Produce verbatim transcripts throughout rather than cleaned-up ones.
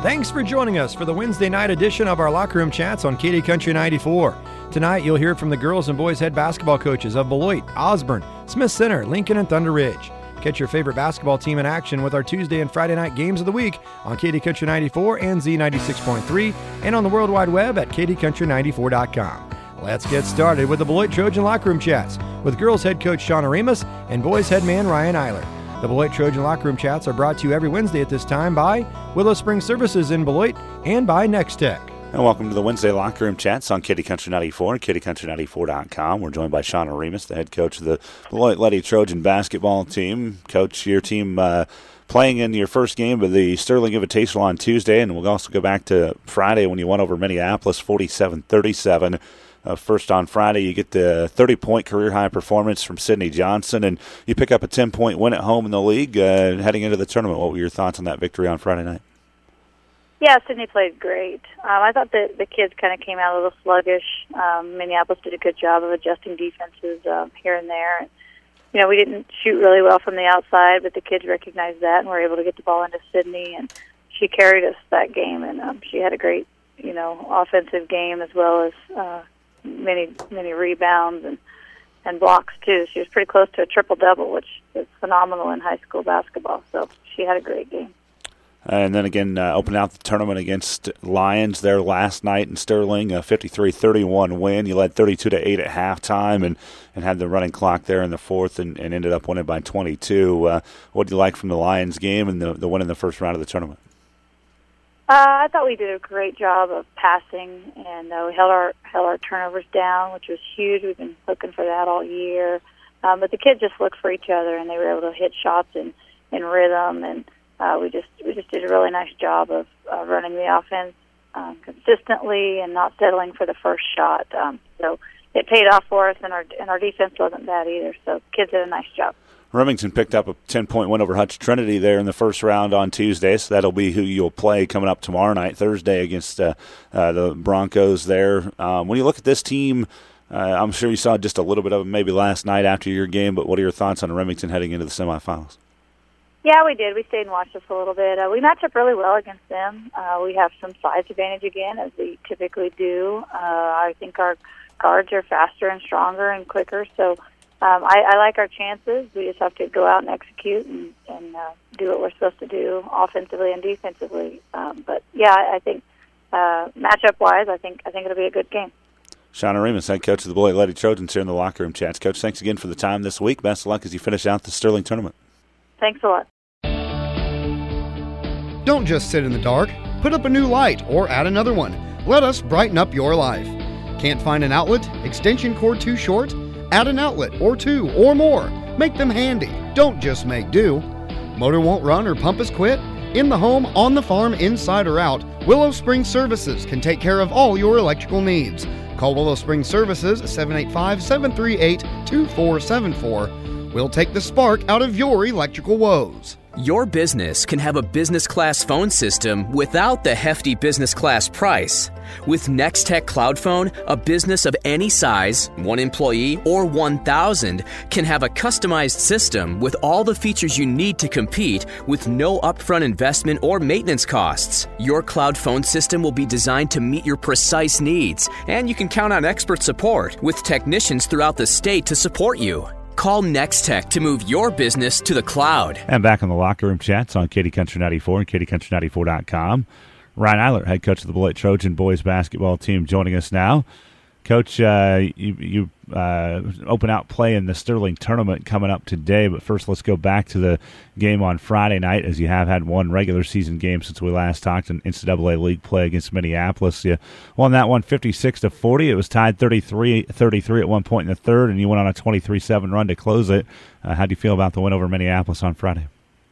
Thanks for joining us for the Wednesday night edition of our Locker Room Chats on K D Country ninety-four. Tonight, you'll hear from the girls and boys head basketball coaches of Beloit, Osborne, Smith Center, Lincoln, and Thunder Ridge. Catch your favorite basketball team in action with our Tuesday and Friday night games of the week on K D Country ninety-four and Z ninety-six point three and on the World Wide Web at K D country ninety-four dot com. Let's get started with the Beloit Trojan Locker Room Chats with girls head coach Shauna Remus and boys head man Ryan Eiler. The Beloit Trojan Locker Room Chats are brought to you every Wednesday at this time by Willow Spring Services in Beloit and by Next Tech. And welcome to the Wednesday Locker Room Chats on K D Country ninety-four and K D country ninety-four dot com. We're joined by Shauna Remus, the head coach of the Beloit Lady Trojan basketball team. Coach, your team uh, playing in your first game of the Sterling Invitational on Tuesday, and we'll also go back to Friday when you won over Minneapolis forty-seven thirty-seven. Uh, first on Friday, you get the thirty-point career-high performance from Sydney Johnson, and you pick up a ten-point win at home in the league uh, heading into the tournament. What were your thoughts on that victory on Friday night? Yeah, Sydney played great. Um, I thought that the kids kind of came out a little sluggish. Um, Minneapolis did a good job of adjusting defenses um, here and there. And, you know, we didn't shoot really well from the outside, but the kids recognized that and were able to get the ball into Sydney, and she carried us that game, and um, she had a great, you know, offensive game as well as uh, many many rebounds and and blocks too. She was pretty close to a triple double, which is phenomenal in high school basketball. So she had a great game. And then again, uh, opened out the tournament against Lions there last night in Sterling, a fifty-three thirty-one win. You led thirty-two to eight at halftime, and, and had the running clock there in the fourth, and, and ended up winning by twenty-two. Uh, what do you like from the Lions game and the the win in the first round of the tournament? Uh, I thought we did a great job of passing, and uh, we held our held our turnovers down, which was huge. We've been looking for that all year. Um, but the kids just looked for each other, and they were able to hit shots in, in rhythm, and uh, we just we just did a really nice job of uh, running the offense um, consistently and not settling for the first shot. Um, so it paid off for us, and our and our defense wasn't bad either. So kids did a nice job. Remington picked up a ten-point win over Hutch Trinity there in the first round on Tuesday, so that'll be who you'll play coming up tomorrow night, Thursday, against uh, uh, the Broncos there. Um, when you look at this team, uh, I'm sure you saw just a little bit of it maybe last night after your game, but what are your thoughts on Remington heading into the semifinals? Yeah, we did. We stayed and watched us a little bit. Uh, we match up really well against them. Uh, we have some size advantage again, as we typically do. Uh, I think our guards are faster and stronger and quicker, so Um, I, I like our chances. We just have to go out and execute and, and uh, do what we're supposed to do offensively and defensively. Um, but yeah, I, I think uh, matchup-wise, I think I think it'll be a good game. Shauna Remus, head coach of the Beloit Lady Trojans here in the Locker Room Chats. Coach, thanks again for the time this week. Best of luck as you finish out the Sterling tournament. Thanks a lot. Don't just sit in the dark. Put up a new light or add another one. Let us brighten up your life. Can't find an outlet? Extension cord too short? Add an outlet or two or more. Make them handy. Don't just make do. Motor won't run or pump is quit? In the home, on the farm, inside or out, Willow Spring Services can take care of all your electrical needs. Call Willow Spring Services at seven eight five, seven three eight, two four seven four. We'll take the spark out of your electrical woes. Your business can have a business class phone system without the hefty business class price. With NextTech Cloud Phone, a business of any size, one employee or one thousand, can have a customized system with all the features you need to compete with no upfront investment or maintenance costs. Your cloud phone system will be designed to meet your precise needs, and you can count on expert support with technicians throughout the state to support you. Call NextTech to move your business to the cloud. And back on the Locker Room Chats on K D Country ninety-four and K D country ninety-four dot com. Ryan Eiler, head coach of the Beloit Trojan boys basketball team, joining us now. Coach, uh, you, you uh, open out play in the Sterling tournament coming up today, but first let's go back to the game on Friday night, as you have had one regular season game since we last talked in N C double A league play against Minneapolis. You won that one fifty-six to forty. It was tied thirty-three thirty-three at one point in the third, and you went on a twenty-three seven run to close it. Uh, how do you feel about the win over Minneapolis on Friday?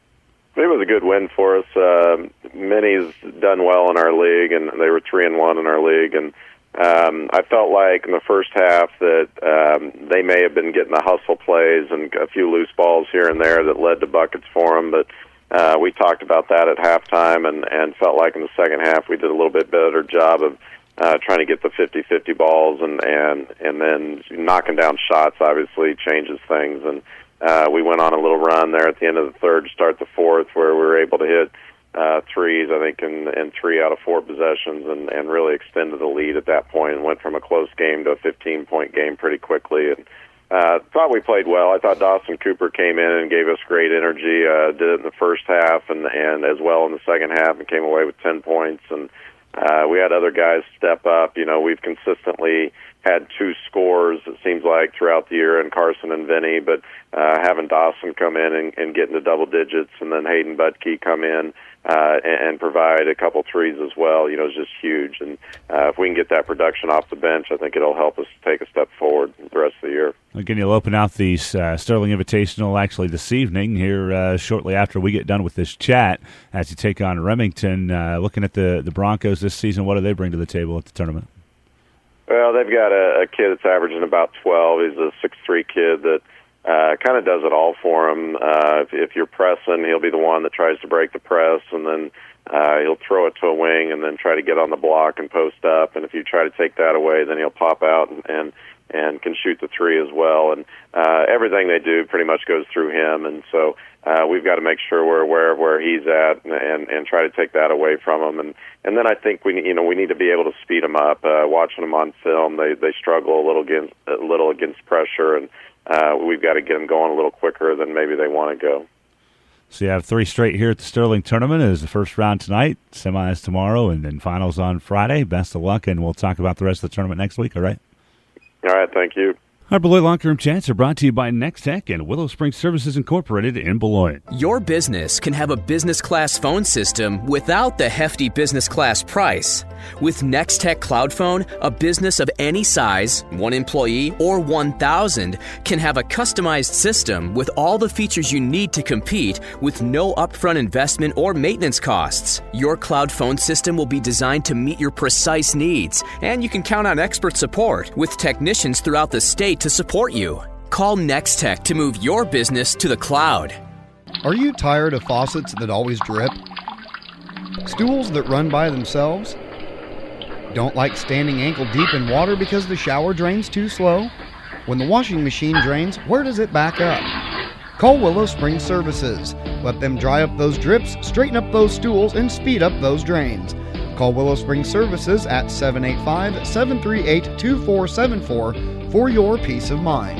It was a good win for us. Uh, Minnie's done well in our league, and they were three and one in our league, and Um, I felt like in the first half that um, they may have been getting the hustle plays and a few loose balls here and there that led to buckets for them, but uh, we talked about that at halftime and, and felt like in the second half we did a little bit better job of uh, trying to get the fifty-fifty balls, and, and, and then knocking down shots obviously changes things. And uh, we went on a little run there at the end of the third to start the fourth where we were able to hit uh, three threes, I think, in, in three out of four possessions, and, and really extended the lead at that point and went from a close game to a fifteen-point game pretty quickly. And uh, thought we played well. I thought Dawson Cooper came in and gave us great energy, uh, did it in the first half and, and as well in the second half, and came away with ten points. And uh, we had other guys step up. You know, we've consistently had two scores, it seems like, throughout the year, in Carson and Vinny, but uh, having Dawson come in and, and get into double digits, and then Hayden Budke come in uh, and, and provide a couple threes as well, you know, is just huge. And uh, if we can get that production off the bench, I think it'll help us take a step forward the rest of the year. Again, you'll open out the uh, Sterling Invitational actually this evening here uh, shortly after we get done with this chat as you take on Remington. Uh, looking at the, the Broncos this season, what do they bring to the table at the tournament? Well, they've got a, a kid that's averaging about twelve. He's a six three kid that uh, kind of does it all for him. Uh, if, if you're pressing, he'll be the one that tries to break the press, and then uh, he'll throw it to a wing and then try to get on the block and post up. And if you try to take that away, then he'll pop out and, and, and can shoot the three as well. And uh, everything they do pretty much goes through him. And so uh, we've got to make sure we're aware of where he's at and, and, and try to take that away from him. And And then I think we, you know, we need to be able to speed them up. Uh, watching them on film, they they struggle a little against a little against pressure, and uh, we've got to get them going a little quicker than maybe they want to go. So you have three straight here at the Sterling Tournament. Is the first round tonight, semis tomorrow, and then finals on Friday. Best of luck, and we'll talk about the rest of the tournament next week. All right. All right. Thank you. Our Beloit Locker Room Chats are brought to you by Next-Tech and Willow Springs Services Incorporated in Beloit. Your business can have a business class phone system without the hefty business class price. With Next-Tech Cloud Phone, a business of any size, one employee or one thousand, can have a customized system with all the features you need to compete with no upfront investment or maintenance costs. Your cloud phone system will be designed to meet your precise needs, and you can count on expert support with technicians throughout the state to support you. Call Next-Tech to move your business to the cloud. Are you tired of faucets that always drip? Stools that run by themselves? Don't like standing ankle deep in water because the shower drains too slow? When the washing machine drains, where does it back up? Call Willow Springs Services. Let them dry up those drips, straighten up those stools, and speed up those drains. Call Willow Springs Services at seven eight five, seven three eight, two four seven four for your peace of mind.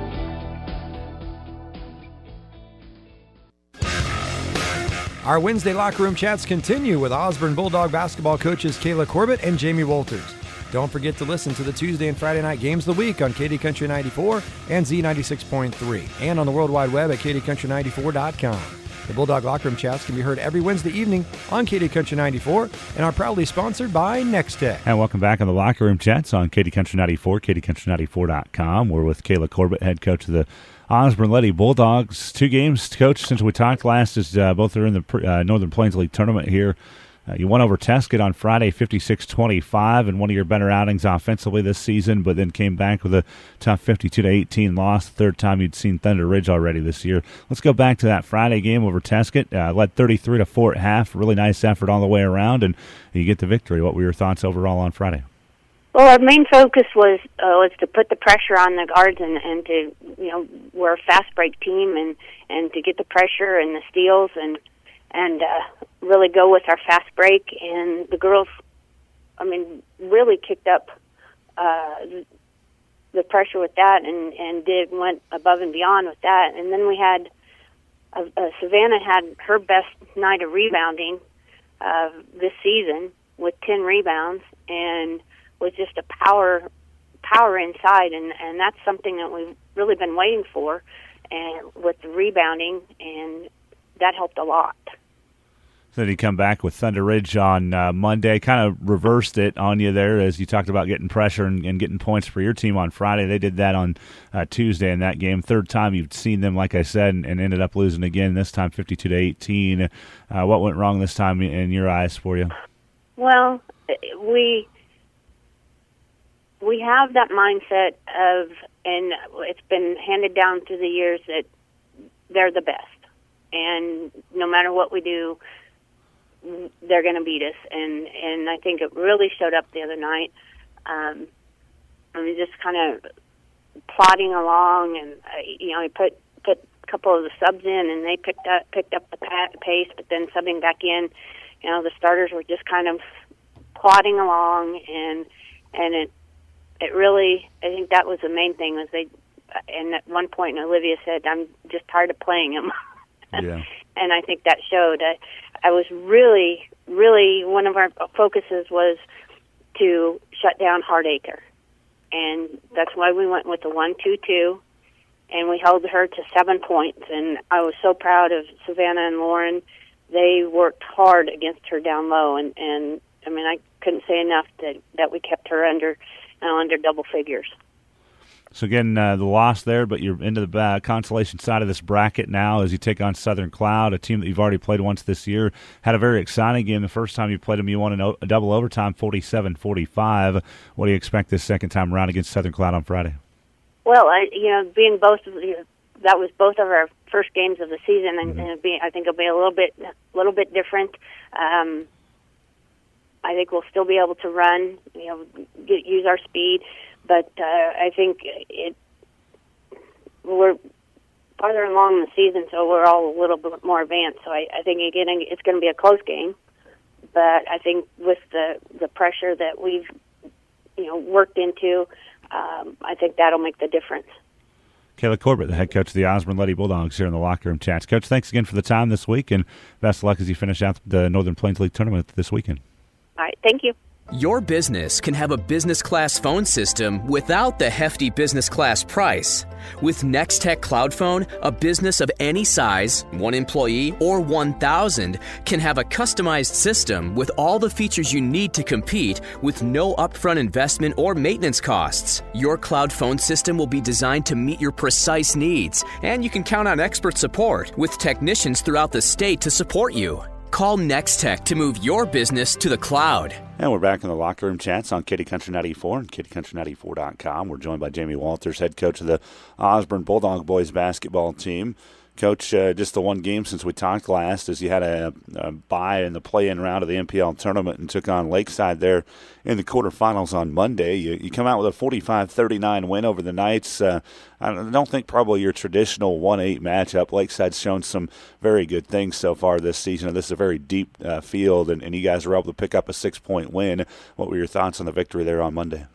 Our Wednesday locker room chats continue with Osborne Bulldog basketball coaches Kayla Corbett and Jamie Walters. Don't forget to listen to the Tuesday and Friday night games of the week on Katy Country ninety-four and Z ninety-six point three, and on the World Wide Web at katy country ninety-four dot com. The Bulldog Locker Room Chats can be heard every Wednesday evening on Katy Country ninety-four and are proudly sponsored by Next-Tech. And welcome back on the Locker Room Chats on Katy Country ninety-four, katy country ninety-four dot com. We're with Kayla Corbett, head coach of the Osborne Lady Bulldogs. Two games, coach, since we talked last, is uh, both are in the uh, Northern Plains League tournament here. Uh, you won over Tesket on Friday, fifty-six twenty-five, and one of your better outings offensively this season, but then came back with a tough fifty-two to eighteen loss, the third time you'd seen Thunder Ridge already this year. Let's go back to that Friday game over Tesket. Uh, led thirty-three to four at half. Really nice effort all the way around, and you get the victory. What were your thoughts overall on Friday? Well, our main focus was uh, was to put the pressure on the guards and, and to, you know, we're a fast break team, and, and to get the pressure and the steals and and uh, really go with our fast break. And the girls, I mean, really kicked up uh, the pressure with that and, and did went above and beyond with that. And then we had uh, uh, Savannah had her best night of rebounding uh, this season with ten rebounds, and was just a power power inside, and, and that's something that we've really been waiting for, and with the rebounding, and that helped a lot. So then you come back with Thunder Ridge on uh, Monday, kind of reversed it on you there as you talked about getting pressure and, and getting points for your team on Friday. They did that on uh, Tuesday in that game. Third time you've seen them, like I said, and, and ended up losing again, this time fifty-two to eighteen. Uh, what went wrong this time in your eyes for you? Well, we... We have that mindset of, and it's been handed down through the years, that they're the best. And no matter what we do, they're going to beat us. And, and I think it really showed up the other night. Um, I mean, just kind of plodding along, and, uh, you know, I put, put a couple of the subs in, and they picked up, picked up the pace, but then subbing back in, you know, the starters were just kind of plodding along, and and it it really, I think that was the main thing, was they, and at one point Olivia said, I'm just tired of playing him. Yeah. And I think that showed. I, I was really, really, one of our focuses was to shut down Hardacre. And that's why we went with the one two two, and we held her to seven points. And I was so proud of Savannah and Lauren. They worked hard against her down low, and, and I mean, I couldn't say enough that, that we kept her under uh, under double figures. So again, uh, the loss there, but you're into the uh, consolation side of this bracket now as you take on Southern Cloud, a team that you've already played once this year. Had a very exciting game. The first time you played them, you won in o- a double overtime, forty-seven forty-five. What do you expect this second time around against Southern Cloud on Friday? Well, I, you know, being both of the, that was both of our first games of the season, and, Mm-hmm. and it'll be, I think it'll be a little bit, a little bit different. Um, I think we'll still be able to run, you know, get, use our speed, but uh, I think it we're farther along in the season, so we're all a little bit more advanced. So I, I think again it's going to be a close game, but I think with the the pressure that we've you know worked into, um, I think that'll make the difference. Kayla Corbett, the head coach of the Osborne Lady Bulldogs, here in the locker room chats. Coach, thanks again for the time this week, and best of luck as you finish out the Northern Plains League tournament this weekend. All right, thank you. Your business can have a business class phone system without the hefty business class price. With Nextech Cloud Phone, a business of any size, one employee or one thousand, can have a customized system with all the features you need to compete with no upfront investment or maintenance costs. Your cloud phone system will be designed to meet your precise needs, and you can count on expert support with technicians throughout the state to support you. Call Nextech to move your business to the cloud. And we're back in the locker room chats on Kitty Country ninety-four and kitty country ninety-four dot com. We're joined by Jamie Walters, head coach of the Osborne Bulldog boys basketball team. Coach, uh, just the one game since we talked last is you had a, a bye in the play-in round of the M P L tournament and took on Lakeside there in the quarterfinals on Monday. You, you come out with a forty-five thirty-nine win over the Knights. Uh, I don't think probably your traditional one eight matchup. Lakeside's shown some very good things so far this season. This is a very deep uh, field, and, and you guys were able to pick up a six-point win. What were your thoughts on the victory there on Monday?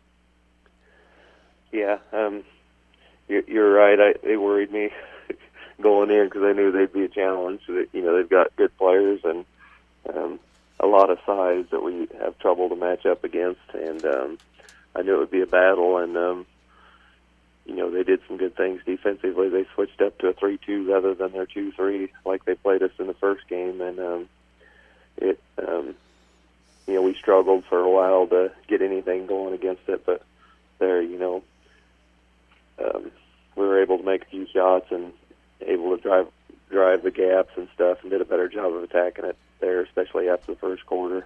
Yeah, um, you're, you're right. I, it worried me going in because I knew they'd be a challenge. You know, they've got good players and um, a lot of size that we have trouble to match up against, and um, I knew it would be a battle. And um, you know, they did some good things defensively. They switched up to a three two rather than their two three like they played us in the first game, and um, it um, you know we struggled for a while to get anything going against it, but there, you know, um, we were able to make a few shots and able to drive drive the gaps and stuff, and did a better job of attacking it there, especially after the first quarter.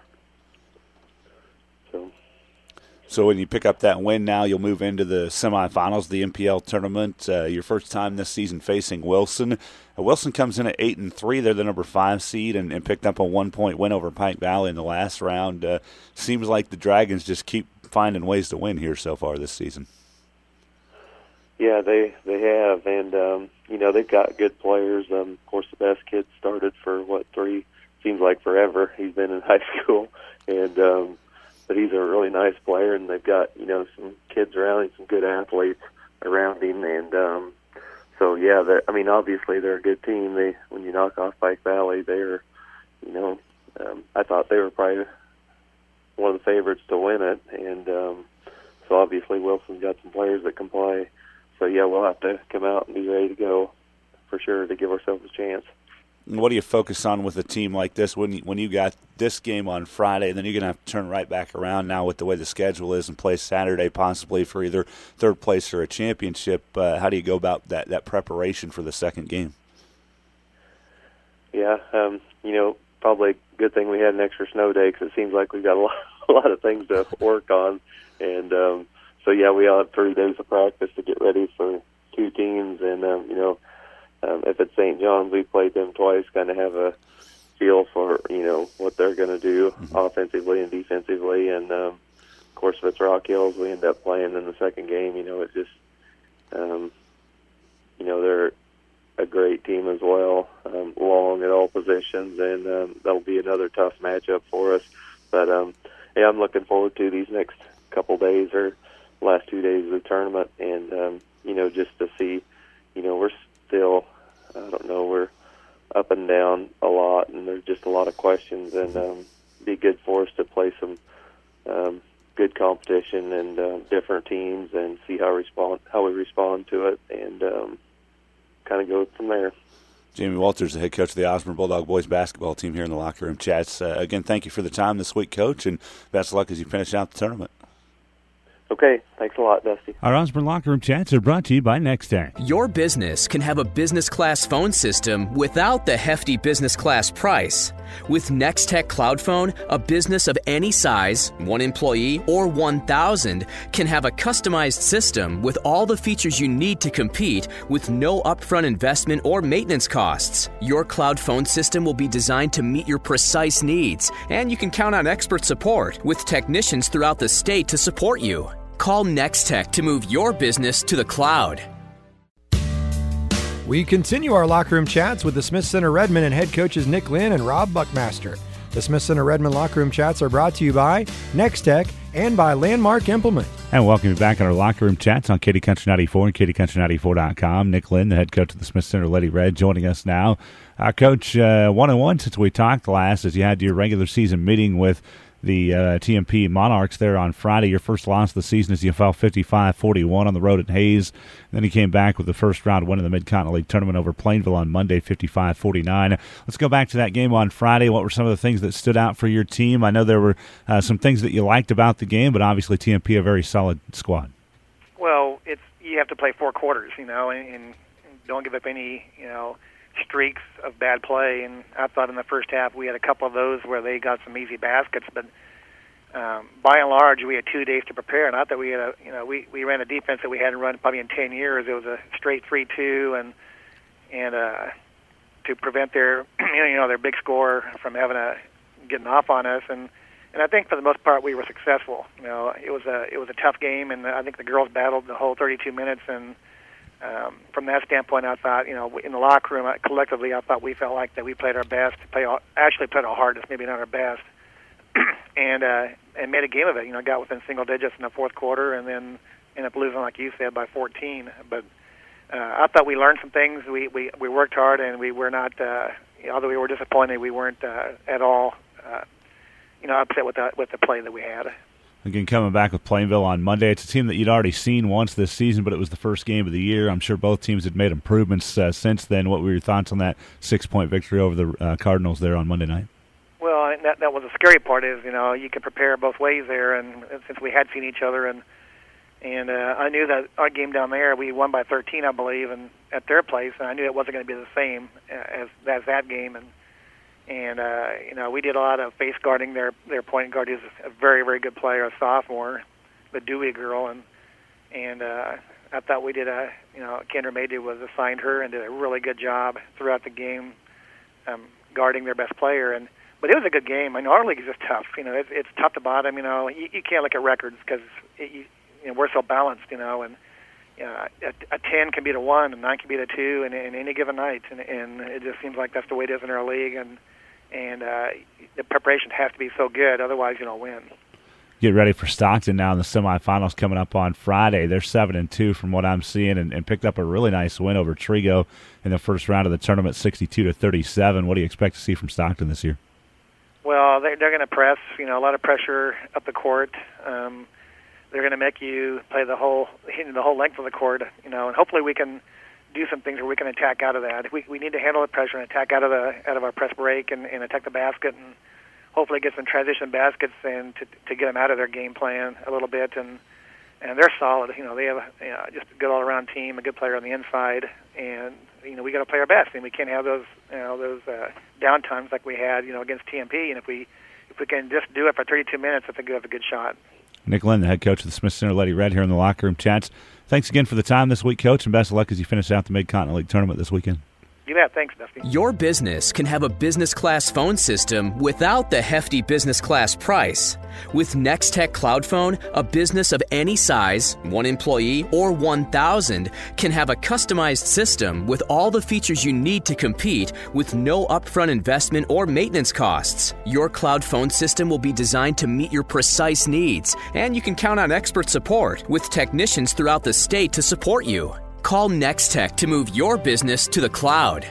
So, so when you pick up that win now, you'll move into the semifinals of the M P L tournament. Uh, your first time this season facing Wilson. Uh, Wilson comes in at eight and three. They're the number five seed, and, and picked up a one point win over Pike Valley in the last round. Uh, seems like the Dragons just keep finding ways to win here so far this season. Yeah, they they have, and um, you know they've got good players. Um, of course, the best kid started for what three seems like forever. He's been in high school, and um, but he's a really nice player, and they've got you know some kids around him, some good athletes around him, and um, so yeah, I mean obviously they're a good team. They when you knock off Pike Valley, they're you know um, I thought they were probably one of the favorites to win it, and um, so obviously Wilson's got some players that can play. So, yeah, we'll have to come out and be ready to go for sure to give ourselves a chance. And what do you focus on with a team like this when you, when you got this game on Friday, and then you're going to have to turn right back around now with the way the schedule is and play Saturday possibly for either third place or a championship? Uh, how do you go about that, that preparation for the second game? Yeah, um, you know, probably a good thing we had an extra snow day because it seems like we've got a lot, a lot of things to work on. And, um, So, yeah, we all have three days of practice to get ready for two teams. And, um, you know, um, if it's Saint John's, we played them twice, kind of have a feel for, you know, what they're going to do mm-hmm. offensively and defensively. And, um, of course, if it's Rock Hills, we end up playing in the second game. You know, it's just, um, you know, they're a great team as well, um, long at all positions, and um, that'll be another tough matchup for us. But um, yeah, I'm looking forward to these next couple days or last two days of the tournament, and um, you know, just to see, you know, we're still, I don't know, we're up and down a lot, and there's just a lot of questions, and um, be good for us to play some um, good competition and uh, different teams, and see how respond how we respond to it, and um, kind of go from there. Jamie Walters, the head coach of the Osborne Bulldog boys basketball team here in the Locker Room Chats. Uh, again, thank you for the time this week, Coach, and best of luck as you finish out the tournament. Okay, thanks a lot, Dusty. Our Osborne Locker Room Chats are brought to you by NextTech. Your business can have a business class phone system without the hefty business class price. With NextTech Cloud Phone, a business of any size, one employee or one thousand, can have a customized system with all the features you need to compete with no upfront investment or maintenance costs. Your cloud phone system will be designed to meet your precise needs, and you can count on expert support with technicians throughout the state to support you. Call NextTech to move your business to the cloud. We continue our locker room chats with the Smith Center Redmond and head coaches Nick Lynn and Rob Buckmaster. The Smith Center Redmond locker room chats are brought to you by NextTech and by Landmark Implement. And welcome you back on our locker room chats on Katy Country ninety-four and Katy Country ninety-four dot com. Nick Lynn, the head coach of the Smith Center Lady Red, joining us now. Uh, Coach, uh, one and one since we talked last, as you had your regular season meeting with the uh, T M P Monarchs there on Friday. Your first loss of the season as you fell fifty-five forty-one on the road at Hayes. Then you came back with the first round win in the Mid-Continent League Tournament over Plainville on Monday, fifty-five forty-nine. Let's go back to that game on Friday. What were some of the things that stood out for your team? I know there were uh, some things that you liked about the game, but obviously T M P a very solid squad. Well, it's you have to play four quarters, you know, and, and don't give up any, you know, streaks of bad play. And I thought in the first half we had a couple of those where they got some easy baskets, but um, by and large we had two days to prepare. And I thought we had a, you know, we, we ran a defense that we hadn't run probably in ten years. It was a straight three two, and and uh, to prevent their, you know, their big score from having a getting off on us. And and I think for the most part we were successful. You know, it was a it was a tough game, and I think the girls battled the whole thirty-two minutes. And Um, from that standpoint, I thought, you know, in the locker room, collectively, I thought we felt like that we played our best, play all, actually played our hardest, maybe not our best, and uh, and made a game of it. You know, got within single digits in the fourth quarter, and then ended up losing, like you said, by fourteen. But uh, I thought we learned some things. We we, we worked hard, and we were not, uh, although we were disappointed, we weren't uh, at all, uh, you know, upset with the with the play that we had. Again, coming back with Plainville on Monday. It's a team that you'd already seen once this season, but it was the first game of the year. I'm sure both teams had made improvements uh, since then. What were your thoughts on that six-point victory over the uh, Cardinals there on Monday night? Well, that that was the scary part is, you know, you can prepare both ways there, and since we had seen each other, and and uh, I knew that our game down there, we won by thirteen, I believe, and at their place, and I knew it wasn't going to be the same as, as that game, and And, uh, you know, we did a lot of face guarding their their point guard, who's a very, very good player, a sophomore, the Dewey girl. And and uh, I thought we did a, you know, Kendra Maydew was assigned her and did a really good job throughout the game um, guarding their best player. And But it was a good game. I know our league is just tough. You know, it's, it's top to bottom. You know, you, you can't look at records because you, you know, we're so balanced, you know, and Uh, a, a ten can beat a one, and nine can beat a two, in, in any given night, and, and it just seems like that's the way it is in our league. And and uh, the preparation has to be so good, otherwise you don't win. Get ready for Stockton now in the semifinals coming up on Friday. They're seven and two from what I'm seeing, and, and picked up a really nice win over Trigo in the first round of the tournament, sixty-two to thirty-seven. What do you expect to see from Stockton this year? Well, they're, they're going to press. You know, a lot of pressure up the court. Um, They're going to make you play the whole the whole length of the court, you know, and hopefully we can do some things where we can attack out of that. We we need to handle the pressure and attack out of the out of our press break and, and attack the basket, and hopefully get some transition baskets and to to get them out of their game plan a little bit. And and they're solid. You know, they have you know, just a good all around team, a good player on the inside, and you know we got to play our best. And we can't have those you know those uh, down times like we had you know against T M P. And if we if we can just do it for thirty-two minutes, I think we have a good shot. Nick Lynn, the head coach of the Smith Center Lady Red, here in the locker room chats. Thanks again for the time this week, Coach, and best of luck as you finish out the Mid-Continent League Tournament this weekend. You bet. Thanks, Dusty. Your business can have a business class phone system without the hefty business class price. With NextTech Cloud Phone, a business of any size, one employee or one thousand, can have a customized system with all the features you need to compete with no upfront investment or maintenance costs. Your cloud phone system will be designed to meet your precise needs, and you can count on expert support with technicians throughout the state to support you. Call NextTech to move your business to the cloud.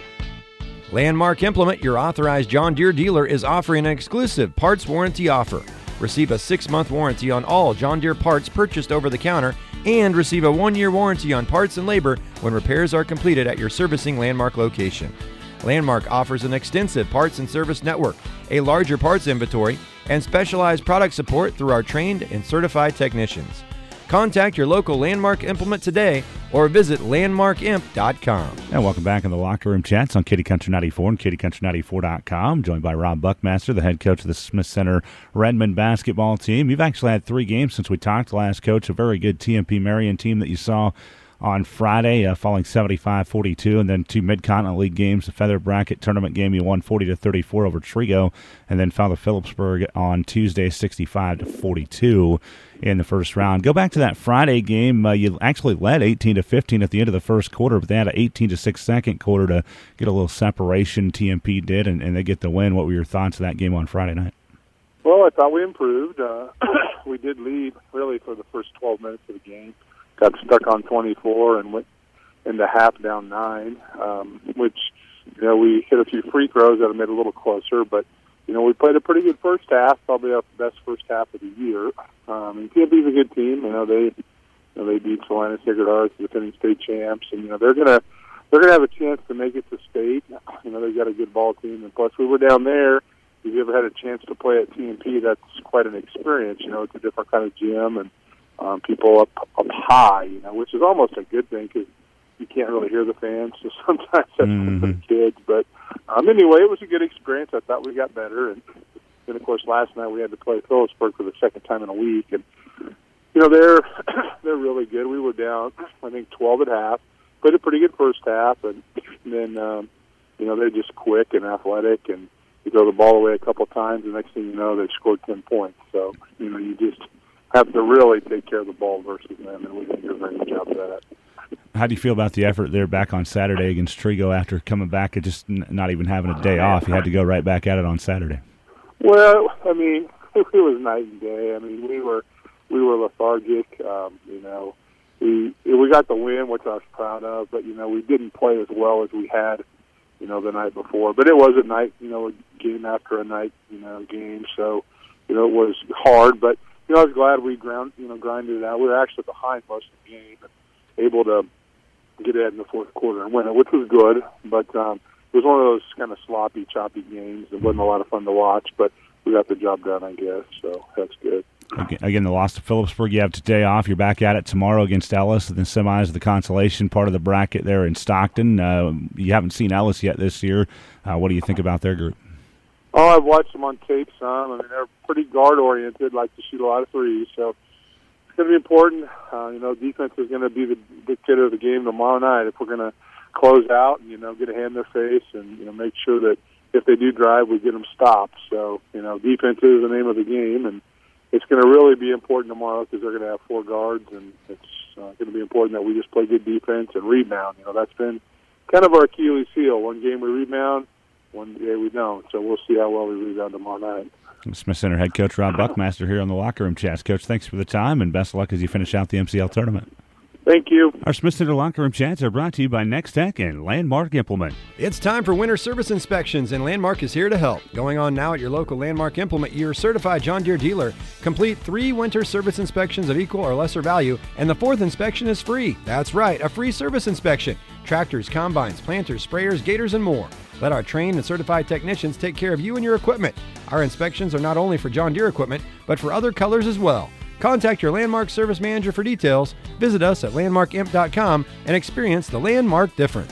Landmark Implement, your authorized John Deere dealer, is offering an exclusive parts warranty offer. Receive a six-month warranty on all John Deere parts purchased over the counter and receive a one-year warranty on parts and labor when repairs are completed at your servicing Landmark location. Landmark offers an extensive parts and service network, a larger parts inventory, and specialized product support through our trained and certified technicians. Contact your local Landmark Implement today or visit landmark imp dot com. And welcome back in the Locker Room Chats on Kitty Country ninety-four and kitty country ninety-four dot com. Joined by Rob Buckmaster, the head coach of the Smith Center Redmond basketball team. You've actually had three games since we talked last, Coach. A very good T M P Marion team that you saw on Friday, uh, falling seventy-five forty-two, and then two Mid-Continent League games, the Feather Bracket tournament game, you won forty to thirty-four over Trigo, and then fell to Phillipsburg on Tuesday, sixty-five to forty-two in the first round. Go back to that Friday game. Uh, you actually led eighteen to fifteen at the end of the first quarter, but they had an eighteen to six second quarter to get a little separation. T M P did, and, and they get the win. What were your thoughts of that game on Friday night? Well, I thought we improved. Uh, we did lead, really, for the first twelve minutes of the game. Got stuck on twenty-four and went into half down nine, um, which, you know, we hit a few free throws that have made it a little closer. But, you know, we played a pretty good first half, probably our best first half of the year. Um, and T M P's a good team. You know, they you know, they beat Salina Sacred Hearts, the defending state champs, and, you know, they're going to they're gonna have a chance to make it to state. You know, they've got a good ball team. And plus, we were down there. If you ever had a chance to play at T M P, that's quite an experience. You know, it's a different kind of gym, and Um, people up up high, you know, which is almost a good thing because you can't really hear the fans. So sometimes that's mm-hmm. for the kids. But um, anyway, it was a good experience. I thought we got better, and then of course last night we had to play Phillipsburg for the second time in a week, and you know they're they're really good. We were down, I think, twelve at half. Played a pretty good first half, and, and then um, you know they're just quick and athletic, and you throw the ball away a couple times, and next thing you know they've scored ten points. So you know you just have to really take care of the ball versus them, and we didn't do a very good job of that. How do you feel about the effort there back on Saturday against Trigo after coming back and just n- not even having a day off? You had to go right back at it on Saturday. Well, I mean, it was night and day. I mean, we were we were lethargic. Um, you know, we we got the win, which I was proud of, but you know, we didn't play as well as we had, you know, the night before. But it was a night, you know, a game after a night, you know, game. So, you know, it was hard, but. You know, I was glad we ground, you know, grinded it out. We were actually behind most of the game and able to get ahead in the fourth quarter and win it, which was good. But um, it was one of those kind of sloppy, choppy games. It wasn't a lot of fun to watch, but we got the job done, I guess. So that's good. Again, the loss to Phillipsburg. You have today off. You're back at it tomorrow against Ellis in the semis of the consolation part of the bracket there in Stockton. Uh, you haven't seen Ellis yet this year. Uh, what do you think about their group? Oh, I've watched them on tape some. I mean, they're pretty guard-oriented, like to shoot a lot of threes. So it's going to be important. Uh, you know, defense is going to be the dictator of the game tomorrow night. If we're going to close out and, you know, get a hand in their face and, you know, make sure that if they do drive, we get them stopped. So, you know, defense is the name of the game, and it's going to really be important tomorrow because they're going to have four guards, and it's uh, going to be important that we just play good defense and rebound. You know, that's been kind of our Achilles heel. One game we rebound, one day we don't. So we'll see how well we rebound tomorrow night. Smith Center head coach Rob Buckmaster here on the Locker Room Chats. Coach, thanks for the time, and best of luck as you finish out the M C L tournament. Thank you. Our Smith Center Locker Room Chats are brought to you by NextTech and Landmark Implement. It's time for winter service inspections, and Landmark is here to help. Going on now at your local Landmark Implement, your certified John Deere dealer. Complete three winter service inspections of equal or lesser value, and the fourth inspection is free. That's right, a free service inspection. Tractors, combines, planters, sprayers, gators, and more. Let our trained and certified technicians take care of you and your equipment. Our inspections are not only for John Deere equipment, but for other colors as well. Contact your Landmark service manager for details. Visit us at landmark imp dot com and experience the Landmark difference.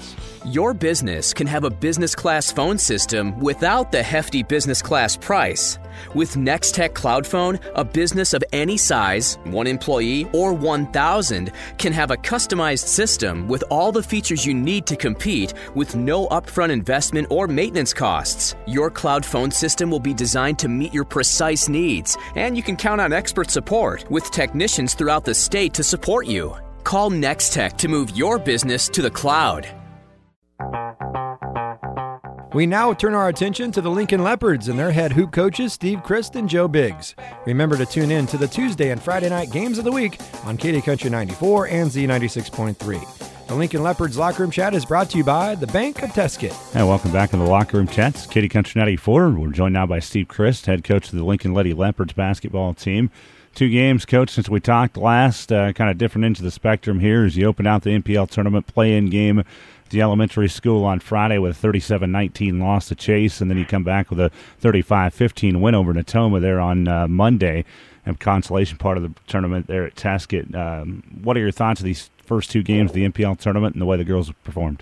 Your business can have a business class phone system without the hefty business class price. With Nextech Cloud Phone, a business of any size, one employee or one thousand, can have a customized system with all the features you need to compete with no upfront investment or maintenance costs. Your cloud phone system will be designed to meet your precise needs, and you can count on expert support with technicians throughout the state to support you. Call Nextech to move your business to the cloud. We now turn our attention to the Lincoln Leopards and their head hoop coaches, Steve Christ and Joe Biggs. Remember to tune in to the Tuesday and Friday night games of the week on Katy Country ninety-four and Z ninety-six point three. The Lincoln Leopards Locker Room Chat is brought to you by the Bank of Teskett. Hey, welcome back to the Locker Room Chats. Katy Country ninety-four. We're joined now by Steve Christ, head coach of the Lincoln Lady Leopards basketball team. Two games, Coach, since we talked last, uh, kind of different into the spectrum here as you open out the N P L tournament play-in game at the elementary school on Friday with a thirty-seven nineteen loss to Chase, and then you come back with a thirty-five fifteen win over Natoma there on uh, Monday, and consolation part of the tournament there at Teskett. Um, what are your thoughts of these first two games of the N P L tournament and the way the girls have performed?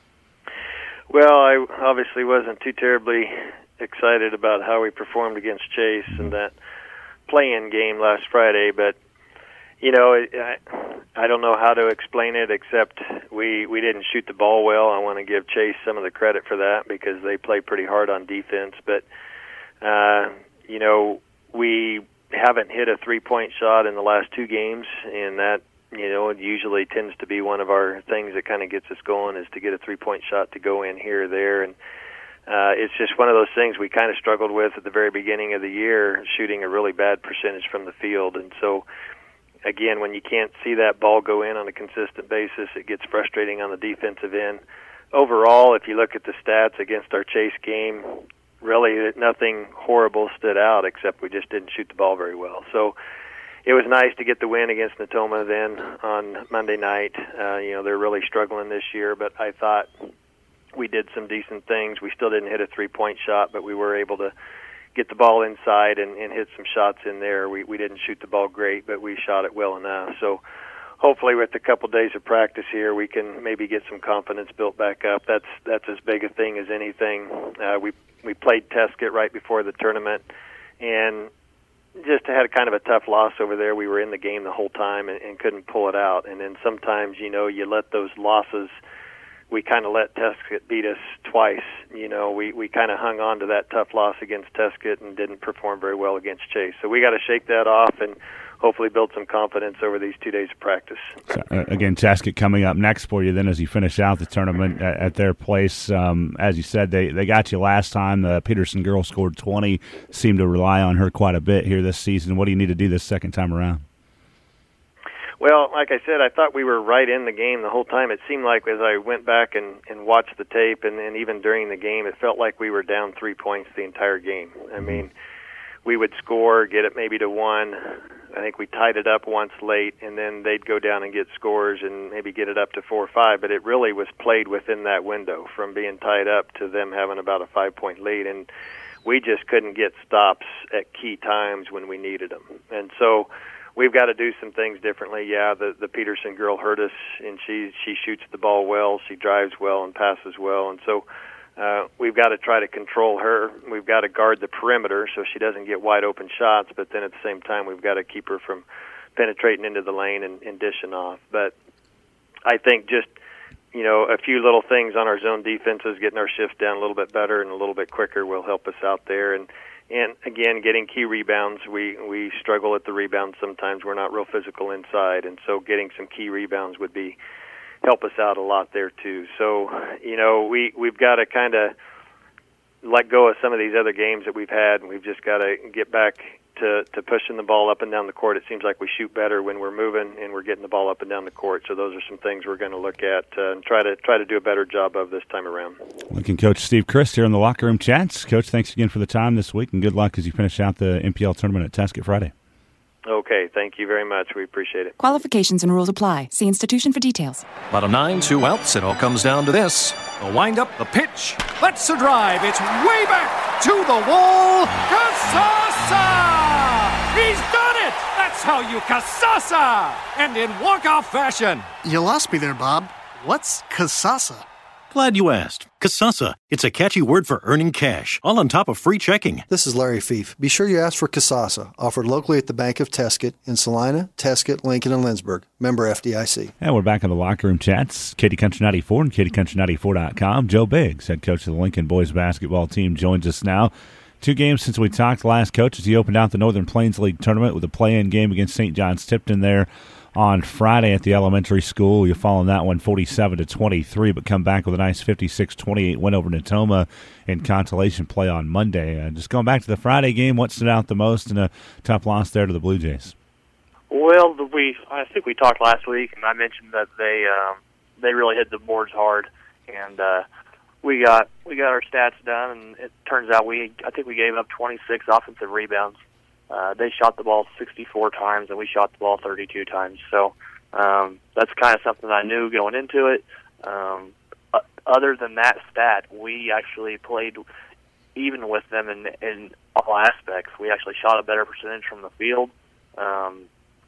Well, I obviously wasn't too terribly excited about how we performed against Chase mm-hmm. in that play-in game last Friday, but you know, I, I don't know how to explain it except we, we didn't shoot the ball well. I want to give Chase some of the credit for that because they play pretty hard on defense. But, uh, you know, we haven't hit a three-point shot in the last two games, and that, you know, it usually tends to be one of our things that kind of gets us going is to get a three-point shot to go in here or there. And uh, it's just one of those things we kind of struggled with at the very beginning of the year, shooting a really bad percentage from the field. And so, again, when you can't see that ball go in on a consistent basis, it gets frustrating on the defensive end. Overall, if you look at the stats against our Chase game, really nothing horrible stood out except we just didn't shoot the ball very well. So it was nice to get the win against Natoma then on Monday night. Uh, you know, they're really struggling this year, but I thought we did some decent things. We still didn't hit a three-point shot, but we were able to get the ball inside and, and hit some shots in there. We we didn't shoot the ball great, but we shot it well enough. So hopefully with a couple days of practice here, we can maybe get some confidence built back up. That's that's as big a thing as anything. Uh, we we played Teskett right before the tournament, and just had a kind of a tough loss over there. We were in the game the whole time and, and couldn't pull it out. And then sometimes, you know, you let those losses, we kind of let Teskett beat us twice. You know, we, we kind of hung on to that tough loss against Teskett and didn't perform very well against Chase. So we got to shake that off and hopefully build some confidence over these two days of practice. So, uh, again, Teskett coming up next for you then as you finish out the tournament at, at their place. Um, as you said, they, they got you last time. The Peterson girl scored twenty, seemed to rely on her quite a bit here this season. What do you need to do this second time around? Well, like I said, I thought we were right in the game the whole time. It seemed like as I went back and, and watched the tape and, and even during the game, it felt like we were down three points the entire game. I mean, we would score, get it maybe to one. I think we tied it up once late, and then they'd go down and get scores and maybe get it up to four or five. But it really was played within that window from being tied up to them having about a five-point lead. And we just couldn't get stops at key times when we needed them. And so we've got to do some things differently. Yeah, the the Peterson girl hurt us, and she she shoots the ball well, she drives well and passes well, and so uh, we've got to try to control her. We've got to guard the perimeter so she doesn't get wide open shots, but then at the same time we've got to keep her from penetrating into the lane and, and dishing off. But I think just, you know, a few little things on our zone defenses, getting our shifts down a little bit better and a little bit quicker will help us out there. And And, again, getting key rebounds. We, we struggle at the rebounds sometimes. We're not real physical inside, and so getting some key rebounds would be help us out a lot there too. So, you know, we, we've got to kind of let go of some of these other games that we've had, and we've just got to get back to, to pushing the ball up and down the court. It seems like we shoot better when we're moving and we're getting the ball up and down the court. So those are some things we're going to look at uh, and try to try to do a better job of this time around. Lincoln coach Steve Christ here in the Locker Room Chats. Coach, thanks again for the time this week, and good luck as you finish out the N P L tournament at Teskett Friday. Okay, thank you very much. We appreciate it. Qualifications and rules apply. See institution for details. Bottom nine, two outs. It all comes down to this. The wind-up, the pitch. Let's a drive. It's way back to the wall. Casasa! He's done it! That's how you Casasa! And in walk-off fashion. You lost me there, Bob. What's Casasa? Glad you asked. Kasasa. It's a catchy word for earning cash, all on top of free checking. This is Larry Fief. Be sure you ask for Kasasa, offered locally at the Bank of Tesket in Salina, Tesket, Lincoln, and Lindsborg. Member F D I C. And we're back in the locker room chats. Katy Country ninety-four and Katy Country ninety-four dot com. Joe Biggs, head coach of the Lincoln boys basketball team, joins us now. Two games since we talked last, coach, as he opened out the Northern Plains League tournament with a play-in game against Saint John's Tipton there on Friday at the elementary school. You fall in that one forty-seven to twenty-three, but come back with a nice fifty-six twenty-eight win over Natoma in consolation play on Monday. Uh, just going back to the Friday game, what stood out the most in a tough loss there to the Blue Jays? Well, the, we I think we talked last week, and I mentioned that they um, they really hit the boards hard, and uh, we got we got our stats done, and it turns out we I think we gave up twenty-six offensive rebounds. Uh, they shot the ball sixty-four times, and we shot the ball thirty-two times. So um, that's kind of something I knew going into it. Um, uh, other than that stat, we actually played even with them in, in all aspects. We actually shot a better percentage from the field. Um,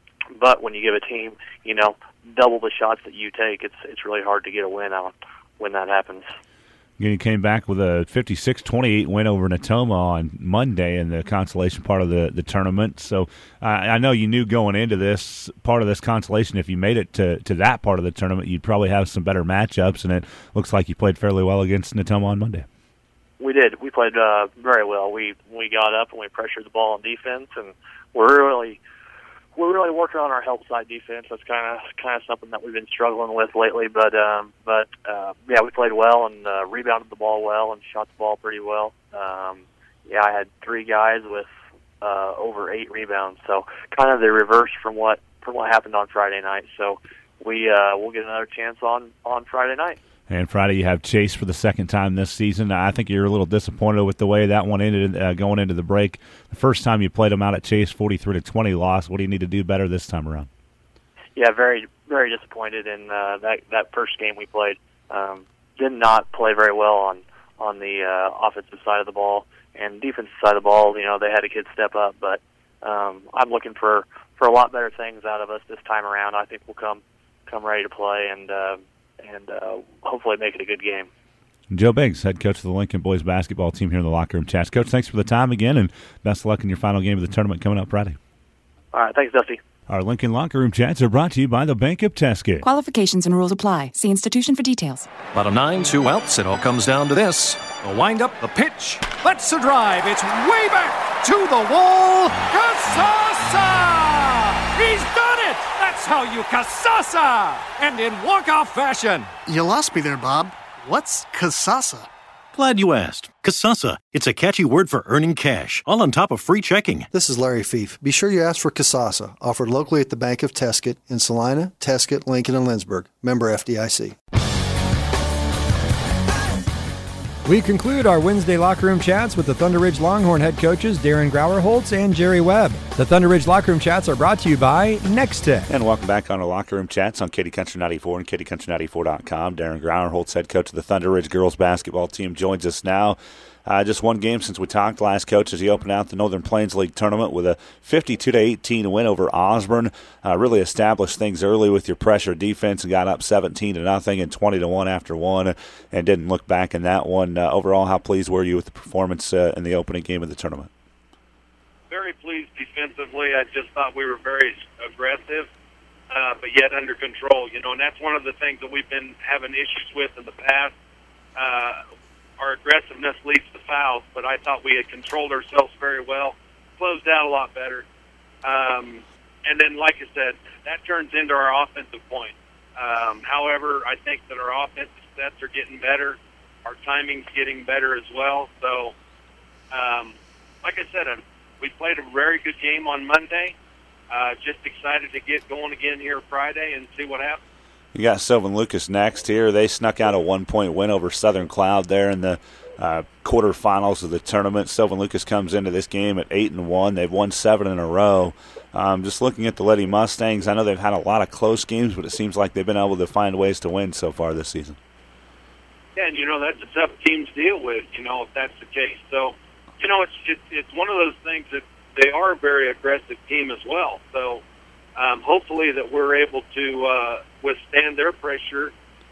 but when you give a team, you know, double the shots that you take, it's it's really hard to get a win out when that happens. You came back with a fifty-six twenty-eight win over Natoma on Monday in the consolation part of the, the tournament. So uh, I know you knew going into this part of this consolation, if you made it to, to that part of the tournament, you'd probably have some better matchups, and it looks like you played fairly well against Natoma on Monday. We did. We played uh, very well. We we got up and we pressured the ball on defense, and we're really we're really working on our help side defense. That's kind of kind of something that we've been struggling with lately. But um, but uh, yeah, we played well and uh, rebounded the ball well and shot the ball pretty well. Um, yeah, I had three guys with uh, over eight rebounds, so kind of the reverse from what from what happened on Friday night. So we uh, we'll get another chance on on Friday night. And Friday you have Chase for the second time this season. I think you're a little disappointed with the way that one ended uh, going into the break. The first time you played them out at Chase, forty-three to twenty loss. What do you need to do better this time around? Yeah, very very disappointed in uh, that that first game we played. Um, did not play very well on on the uh, offensive side of the ball, and defensive side of the ball. You know, they had a kid step up, but um, I'm looking for, for a lot better things out of us this time around. I think we'll come come ready to play and. Uh, and uh, hopefully make it a good game. Joe Biggs, head coach of the Lincoln boys basketball team here in the locker room chats. Coach, thanks for the time again, and best of luck in your final game of the tournament coming up Friday. All right, thanks, Dusty. Our Lincoln locker room chats are brought to you by the Bank of Tesket. Qualifications and rules apply. See institution for details. Bottom nine, two outs. It all comes down to this. A windup, the pitch. Let's a drive. It's way back to the wall. Kasasa! He's done it! That's how you Kasasa! And in walk-off fashion. You lost me there, Bob. What's Kasasa? Glad you asked. Kasasa. It's a catchy word for earning cash, all on top of free checking. This is Larry Fief. Be sure you ask for Kasasa, offered locally at the Bank of Tesket in Salina, Tesket, Lincoln, and Lindsborg. Member F D I C. We conclude our Wednesday locker room chats with the Thunder Ridge Longhorn head coaches Darren Grauer-Holtz and Jerry Webb. The Thunder Ridge locker room chats are brought to you by Nextech. And welcome back on our locker room chats on Katy Country ninety-four and Katy Country ninety-four dot com. Darren Grauer-Holtz, head coach of the Thunder Ridge girls basketball team, joins us now. Uh, just one game since we talked last, Coach, as he opened out the Northern Plains League tournament with a fifty-two to eighteen win over Osborne. Uh, really established things early with your pressure defense and got up seventeen to nothing and twenty to one after one, and didn't look back in that one. Uh, overall, how pleased were you with the performance uh, in the opening game of the tournament? Very pleased defensively. I just thought we were very aggressive, uh, but yet under control. You know, and that's one of the things that we've been having issues with in the past. Uh, Our aggressiveness leads to fouls, but I thought we had controlled ourselves very well, closed out a lot better. Um, and then, like I said, that turns into our offensive point. Um, however, I think that our offensive sets are getting better. Our timing's getting better as well. So, um, like I said, uh, we played a very good game on Monday. Uh, just excited to get going again here Friday and see what happens. You got Sylvan Lucas next here. They snuck out a one-point win over Southern Cloud there in the uh, quarterfinals of the tournament. Sylvan Lucas comes into this game at eight and one. They've won seven in a row. Um, just looking at the Lady Mustangs, I know they've had a lot of close games, but it seems like they've been able to find ways to win so far this season. Yeah, and you know that's a tough team to deal with. You know if that's the case. So, you know it's just, it's one of those things that they are a very aggressive team as well. So. Um, hopefully that we're able to uh, withstand their pressure, and uh, and uh, we'll be able to uh, win.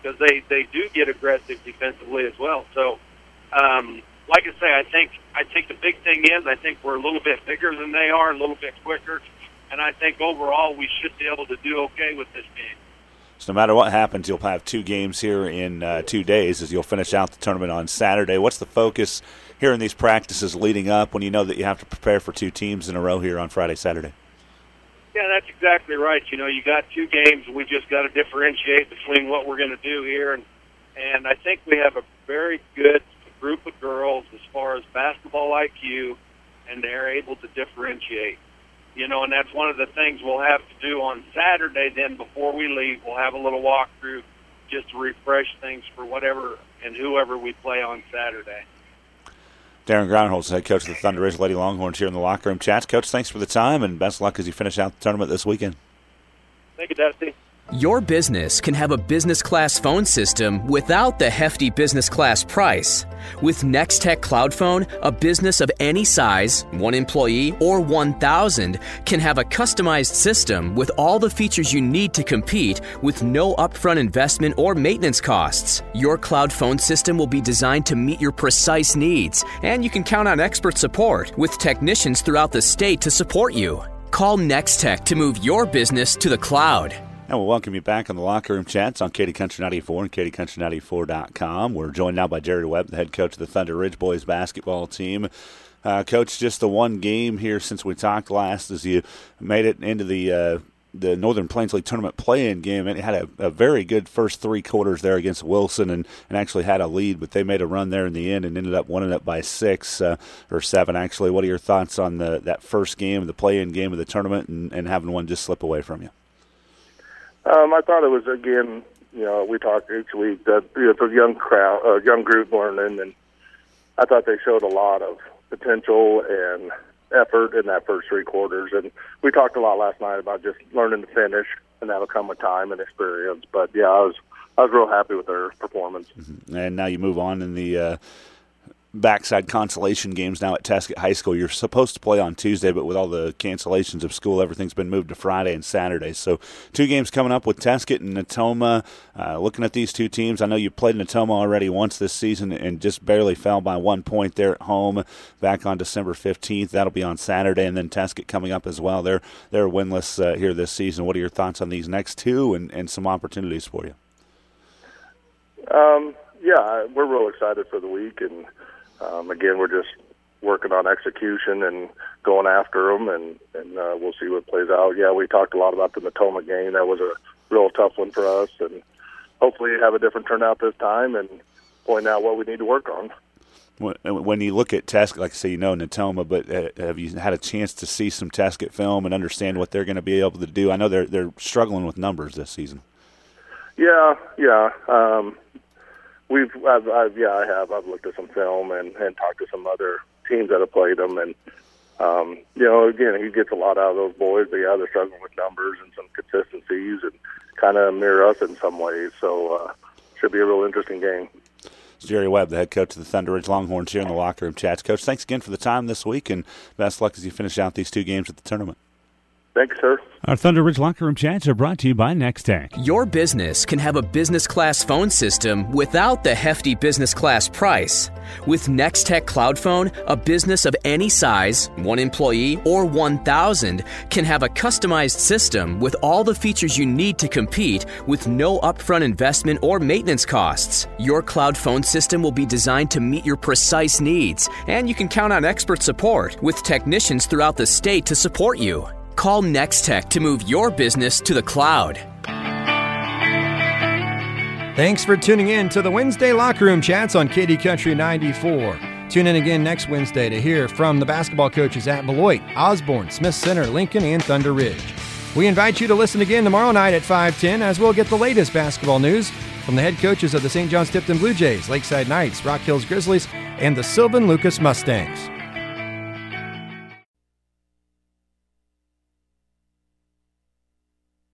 because they, they do get aggressive defensively as well. So, um, like I say, I think I think the big thing is I think we're a little bit bigger than they are, a little bit quicker, and I think overall we should be able to do okay with this game. So no matter what happens, you'll have two games here in uh, two days as you'll finish out the tournament on Saturday. What's the focus here in these practices leading up when you know that you have to prepare for two teams in a row here on Friday, Saturday? Yeah, that's exactly right. You know, you got two games. We just got to differentiate between what we're going to do here. And, and I think we have a very good group of girls as far as basketball I Q, and they're able to differentiate. You know, and that's one of the things we'll have to do on Saturday then before we leave. We'll have a little walkthrough just to refresh things for whatever and whoever we play on Saturday. Darren Groundholz, head coach of the Thunder Ridge Lady Longhorns here in the locker room chats. Coach, thanks for the time, and best of luck as you finish out the tournament this weekend. Thank you, Dusty. Your business can have a business class phone system without the hefty business class price. With Nextech Cloud Phone, a business of any size, one employee or one thousand, can have a customized system with all the features you need to compete with no upfront investment or maintenance costs. Your cloud phone system will be designed to meet your precise needs, and you can count on expert support with technicians throughout the state to support you. Call Nextech to move your business to the cloud. And we'll welcome you back on the Locker Room Chats on Katy Country ninety-four and Katy Country ninety-four dot com. We're joined now by Jerry Webb, the head coach of the Thunder Ridge boys basketball team. Uh, coach, just the one game here since we talked last as you made it into the uh, the Northern Plains League Tournament play-in game, and it had a, a very good first three quarters there against Wilson and, and actually had a lead, but they made a run there in the end and ended up winning it by six uh, or seven, actually. What are your thoughts on the that first game, the play-in game of the tournament, and, and having one just slip away from you? Um, I thought it was, again, you know, we talk each week that you know, it's a young crowd, a young group learning, and I thought they showed a lot of potential and effort in that first three quarters. And we talked a lot last night about just learning to finish, and that'll come with time and experience. But yeah, I was I was real happy with their performance. Mm-hmm. And now you move on in the uh, backside consolation games now at Teskett High School. You're supposed to play on Tuesday, but with all the cancellations of school, everything's been moved to Friday and Saturday. So two games coming up with Teskett and Natoma. Uh, looking at these two teams, I know you played Natoma already once this season and just barely fell by one point there at home back on December fifteenth. That'll be on Saturday, and then Teskett coming up as well. They're they're winless uh, here this season. What are your thoughts on these next two and, and some opportunities for you? Um, yeah, we're real excited for the week, and Um, again, we're just working on execution and going after them, and, and uh, we'll see what plays out. Yeah, we talked a lot about the Natoma game. That was a real tough one for us, and hopefully have a different turnout this time and point out what we need to work on. When you look at Teskett, like I say, you know Natoma, but have you had a chance to see some Teskett film and understand what they're going to be able to do? I know they're they're struggling with numbers this season. Yeah, yeah. Um, We've, I've, I've, yeah, I have. I've looked at some film and, and talked to some other teams that have played them, and um, you know, again, he gets a lot out of those boys. But yeah, they're struggling with numbers and some consistencies, and kind of mirror us in some ways. So, uh, should be a real interesting game. It's Jerry Webb, the head coach of the Thunder Ridge Longhorns here in the Locker Room Chats. Coach, thanks again for the time this week, and best luck as you finish out these two games at the tournament. Thanks, sir. Our Thunder Ridge Locker Room Chats are brought to you by Nextech. Your business can have a business class phone system without the hefty business class price. With Nextech Cloud Phone, a business of any size, one employee or one thousand, can have a customized system with all the features you need to compete with no upfront investment or maintenance costs. Your cloud phone system will be designed to meet your precise needs, and you can count on expert support with technicians throughout the state to support you. Call Nextech to move your business to the cloud. Thanks for tuning in to the Wednesday Locker Room Chats on Katy Country ninety-four. Tune in again next Wednesday to hear from the basketball coaches at Beloit, Osborne, Smith Center, Lincoln, and Thunder Ridge. We invite you to listen again tomorrow night at five ten as we'll get the latest basketball news from the head coaches of the Saint John's Tipton Blue Jays, Lakeside Knights, Rock Hills Grizzlies, and the Sylvan Lucas Mustangs.